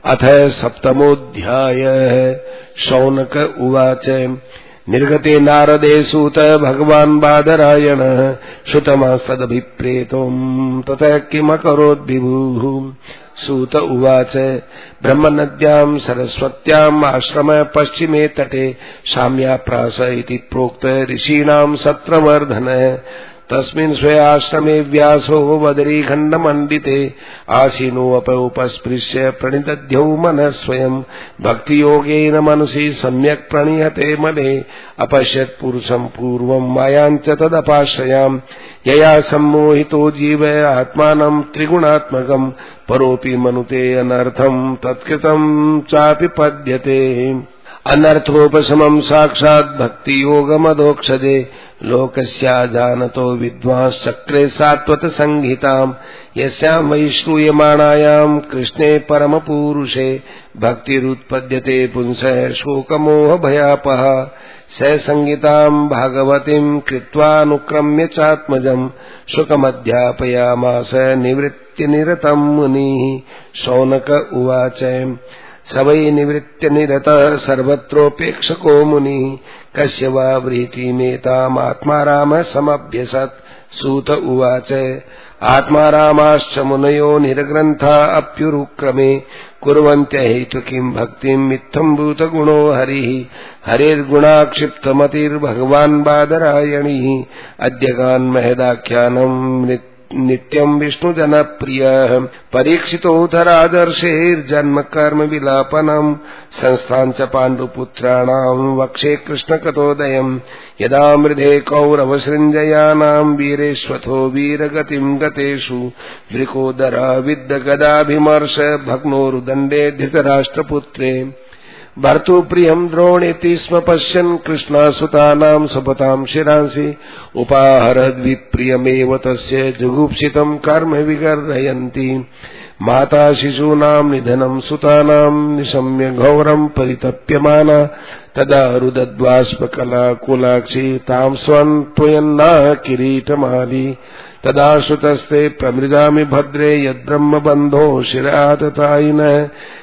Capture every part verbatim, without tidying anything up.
अथ सप्तमोऽध्यायः। शौनक उवाच निर्गते नारदे सूत भगवान् बादरायणः श्रुतमास्तदभिप्रेतोम् ततः किमकरोत् विभुः। सूत उवाच ब्रह्मनद्याम् सरस्वत्याम् आश्रम पश्चिमे तटे शाम्याप्रास इति प्रोक्त ऋषीणाम् सत्रवर्धनः। तस्मिन् स्वे आश्रमे व्यासो बदरीखण्डमण्डिते आसीनोऽप उपस्पृश्य प्रणिदध्यौ मनः स्वयं भक्तियोगेन मनसि सम्यक् प्रणीयते मने अपश्यत् पुरुषम् पूर्वम् मायाञ्च तदपाश्रयाम् यया सम्मोहितो जीव आत्मानम् त्रिगुणात्मकम् परोऽपि मनुते अनर्थम् तत्कृतम् चापि पद्यते। अनर्थोपशमम् साक्षात् भक्तियोगमदोक्षदे लोकस्याजानतो विद्वांश्चक्रे सात्वत संहिताम् यस्याम् वै श्रूयमाणायाम् कृष्णे परमपुरुषे भक्तिरुत्पद्यते पुंसः शोकमोह भयापहा। स संहिताम् भागवतीम् कृत्वानुक्रम्य चात्मजम् शुकमध्यापयामास निवृत्ति निरतम् मुनिः। शौनक उवाच स वै निवृत्य निरतः सर्वत्रोपेक्षको मुनिः कस्य वा व्रीतिमेतामात्मारामः समभ्यसत्। सूत उवाच आत्मारामाश्च मुनयो निरग्रन्था अप्युरुक्रमे कुर्वन्त्य हेतुकीम् भक्तिम् इत्थम् भूतगुणो हरिः। हरिर्गुणाक्षिप्तमतिर्भगवान् बादरायणिः अद्यगान् महदाख्यानम् नित्यम् विष्णुजनप्रियः। परीक्षितोऽथ राजर्षेर्जन्म कर्म विलापनम् संस्थान् च पाण्डुपुत्राणाम् वक्षे कृष्णकतोदयम् यदा मृधे कौरवसृञ्जयानाम् वीरेष्वथो वीरगतिम् गतेषु वृकोदरा विद्यगदाभिमर्श भग्नोरुदण्डे धृतराष्ट्रपुत्रे भर्तुप्रियम् द्रोणेति स्म पश्यन् कृष्णासुतानाम् सुपताम् शिरांसि उपाहरद्विप्रियमेव तस्य जुगुप्सितम् कर्म विगर्हयन्ति माता शिशूनाम् निधनम् सुतानाम् निशम्य घोरम् परितप्यमाना तदा रुदद्वाष्पकलाकुलाक्षी ताम् स्वम् त्वयन्नाह किरीटमाली तदा श्रुतस्ते प्रमृदामि भद्रे यद्ब्रह्मबन्धो शिराततायिनः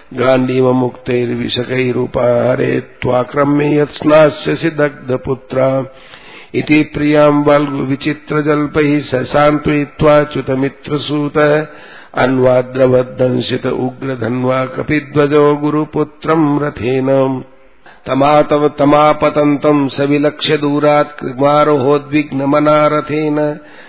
गाण्डीवमुक्तैर्विषकैरुपाहरे त्वाक्रम्य यत्स्नास्यसि दग्धपुत्रा इति प्रियाम् वल्गुविचित्रजल्पैः ससान्त्वयित्वाच्युतमित्रसूतः अन्वाद्रवद्दंशित उग्रधन्वा कपिध्वजो गुरुपुत्रम् रथेन तमातव तमापतन्तम् सविलक्ष्य दूरात् कृमारोहोद्विग्नमना रथेन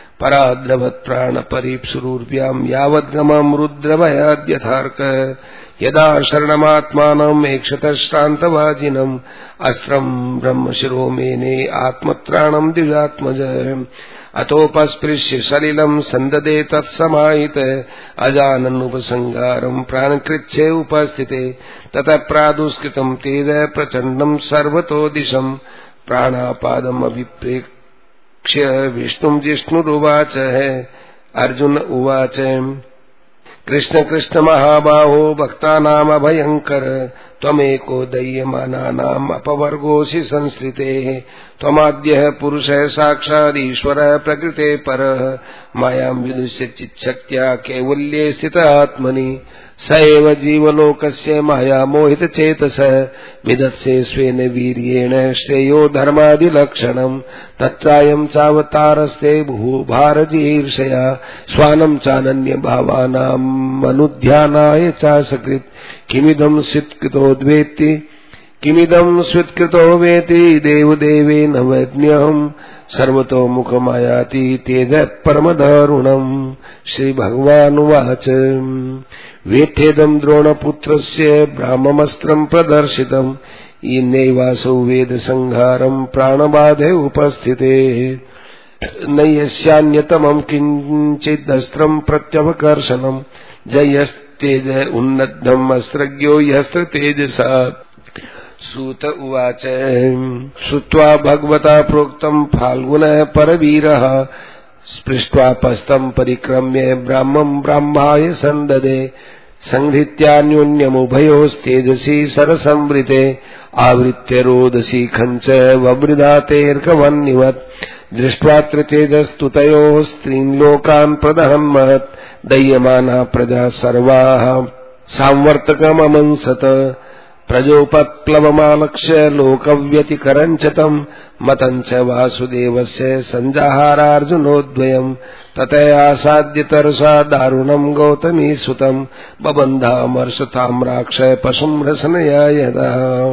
पराद्रवत्प्राणपरीप्सुरूर्व्याम् यावद्गमम् रुद्रभयाद्यथार्कः यदा शरणमात्मानम् ऐक्षतश्रान्तवाजिनम् अस्त्रम् ब्रह्मशिरो मेने आत्मत्राणम् द्विजात्मज अतोपस्पृश्य सलिलम् सन्ददे तत्समाहित अजाननुपसंगारम् प्राणकृच्छे उपस्थिते ततः प्रादुष्कृतम् तेज प्रचण्डम् सर्वतो दिशम् प्राणापादम् अभिप्रेक्ष्य विष्णुम् जिष्णुरुवाच। अर्जुन उवाच कृष्ण कृष्ण महाबाहो भक्तानाम अभयंकर त्वमेको दह्यमानानाम् अपवर्गोऽसि संश्रितेः त्वमाद्यः पुरुषः साक्षादीश्वरः प्रकृते परः मायाम् विदुष्य चिच्छक्त्या कैवल्ये स्थित आत्मनि स एव जीवलोकस्य माया मोहित चेतसः विदत्से स्वेन वीर्येण श्रेयो धर्मादिलक्षणम् तत्रायम् चावतारस्ते भूभारजीर्षया स्वानम् चानन्य भावानाम् अनुध्यानाय चासकृत् किमिदम् स्वित्कृतोद्वेत्ति किमिदम् स्वित्कृतो वेति देवदेवेन वैज्ञहम् सर्वतो मुखमायाति तेज परमदारुणम्। श्री भगवानुवाच वेत्थेदम् द्रोणपुत्रस्य ब्राह्ममस्त्रम् प्रदर्शितम् नैवासौ वेद संहारम् प्राणबाधे उपस्थिते न यस्यान्यतमम् किञ्चिदस्त्रम् प्रत्यवकर्षणम् जयस्तेज उन्नद्धम् अस्त्रज्ञो यस्त्र तेजसा। सूत उवाच श्रुत्वा भगवता प्रोक्तम् फाल्गुनः परवीरः स्पृष्ट्वा पस्तम् परिक्रम्य ब्राह्मम् ब्राह्माय सन्ददे संहृत्यान्योन्यमुभयोस्तेजसी सरसंवृते आवृत्य रोदसी खञ्च ववृधातेर्कवन्निवत् दृष्ट्वात्र चेदस्तुतयोः स्त्रीन् लोकान् प्रदहन् महत् दह्यमाना प्रजा सर्वाः सांवर्तकमंसत प्रजोपप्लवमालक्ष्य लोकव्यतिकरं च तं मतं च वासुदेवस्य सञ्जहारार्जुनोद्वयम् ततयासाद्य तरसा दारुणं गौतमी सुतं बबन्धामर्षताम्राक्ष पशुं रसनया यदा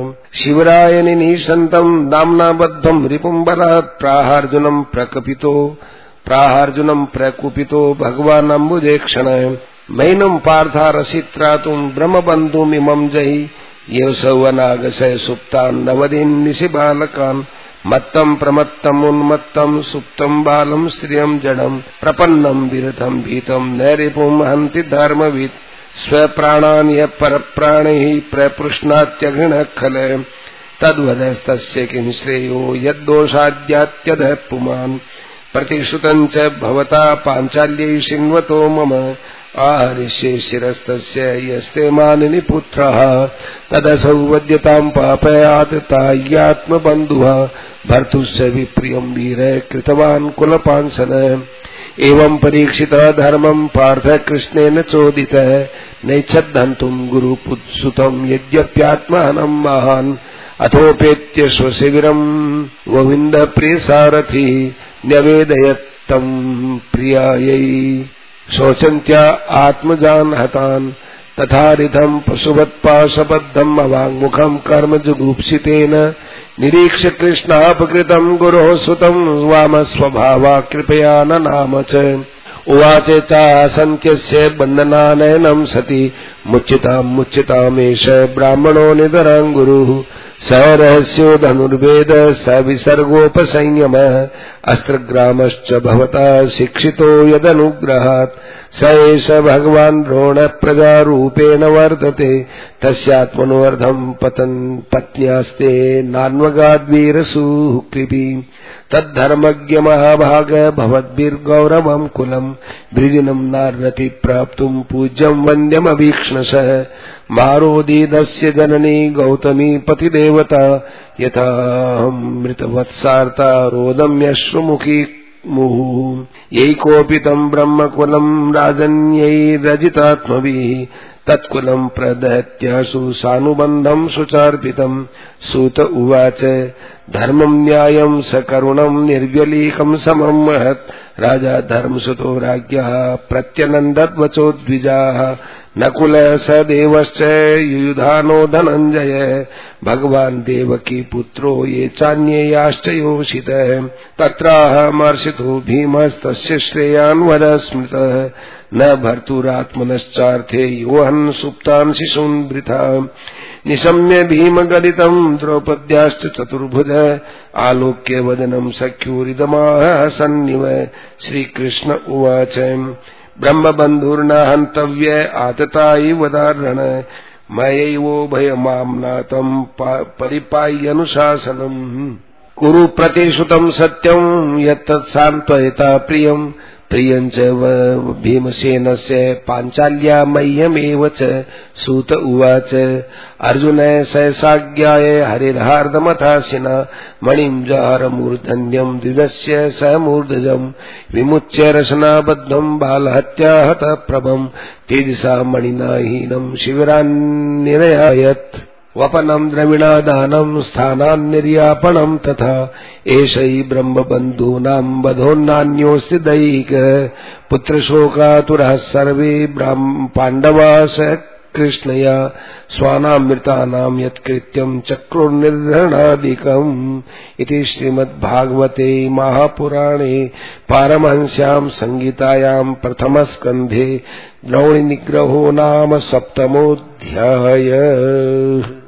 शिवराय निनीशन्तं दाम्ना बद्धं रिपुं बलात् प्राहार्जुनं प्रकपितो प्राहार्जुनं प्रकुपितो भगवान् अम्बुजेक्षण मैनं पार्थारसित्रातुं ब्रह्मबन्धुमिमं जहि येसौवनागसय सुप्तान् नवदीन् निशिबालकान् मत्तं प्रमत्तम् उन्मत्तं सुप्तं बालं स्त्रियं जडं प्रपन्नं विरथं भीतं नैरिपुं हन्ति धर्मवित् स्वप्राणान् यः परप्राणैः प्रपृश्नात्यघृणखल तद्वदस्तस्य किं श्रेयो यद्दोषाद्यात्यधः पुमान् प्रतिश्रुतं च भवता पाञ्चाल्यै शिन्वतो मम आहरिष्ये शिरस्तस्य यस्ते मानिनि पुत्रः तदसौ वद्यतां पापयात् ताय्यात्मबन्धुः भर्तुश्च विप्रियं वीर कृतवान् कुलपांसन एवं परीक्षितः धर्मं पार्थ कृष्णेन चोदितः नैच्छद्धन्तुं गुरुपुत्सुतं यद्यप्यात्मानं महान् अथोपेत्य स्वशिबिरं गोविन्दप्रियसारथि न्यवेदयत्तं प्रियायै शोचन्त्या आत्मजान् हतान् तथारिधं पशुवत्पाशबद्धम् अवाङ्मुखं कर्मजुगुप्सितेन निरीक्ष्य कृष्णापकृतं गुरोः सुतं वामस्वभावा कृपया न नाम च उवाच चासन्त्यस्य बन्धनानयनं सति मुच्यतां मुच्यतामेष ब्राह्मणो निधरां गुरुः स रहस्यो धनुर्वेद स विसर्गोपसंयमः अस्त्रग्रामश्च भवता शिक्षितो यदनुग्रहात् स एष भगवान् द्रोण प्रजारूपेण वर्तते तस्यात्मनोऽर्धं पतन् पत्न्यास्ते नान्वगाद्वीरसुः कृपि तद्धर्मज्ञ महाभाग भवद्भिर्गौरवं कुलं वृदिनं नार्हति प्राप्तुं पूज्यं वन्द्यमभीक्ष्णशः मारोदीदस्य जननी गौतमी पतिदेवता यथामृतवत्सार्ता रोदम्यश्रुमुखी मुहुः यैकोपितं ब्रह्मकुलं राजन्यैरजितात्मभिः तत्कुलं प्रदत्यासु सानुबन्धं सुचार्पितं सूत उवाच धर्मं न्यायं सकरुणं निर्व्यलीकं समं महत् राजा धर्मसुतो राज्ञः प्रत्यनन्दद्वचो द्विजाः नकुल स देवश्च युयुधानो धनञ्जय भगवान् देवकी पुत्रो ये चान्ये याश्च योषितः तत्राहमर्षितो भीमस्तस्य श्रेयान् वद स्मृतः न भर्तुरात्मनश्चार्थे योहन् सुप्तान् शिशून् वृथा निशम्य भीमगदितं द्रौपद्याश्च चतुर्भुज आलोक्य वदनं सख्योरिदमाह सन्निव श्रीकृष्ण उवाच ब्रह्मबन्धुर्न हन्तव्य आततायि वदारण मयैवोभयमाम्नातं परिपाय्यनुशासनम् कुरु प्रतिश्रुतं सत्यं यत्तत्सान्त्वयता प्रियं प्रियं च भीमसेनस्य पाञ्चाल्या मह्यमेव च सूत उवाच अर्जुन सहसाज्ञाय हरिर्हार्दमथासिना मणिं जहारमूर्धन्यं द्विजस्य समूर्धजं विमुच्य रसनाबद्धं बालहत्या हतप्रभं तेजसा मणिना हीनं शिविरान्निरयायत् वपनं द्रविणादानं स्थानान्निर्यापणं तथा एषै ब्रह्मबन्धूनां वधोन्नान्योऽस्ति दैहिकः पुत्रशोकातुरः सर्वे पाण्डवाः कृष्णया स्वानामृतानां यत्कृत्यं चक्रुर्निर्हरणादिकम् इति श्रीमद्भागवते महापुराणे पारमहंस्यां संहितायां प्रथमस्कन्धे द्रौणिनिग्रहो नाम सप्तमोऽध्यायः।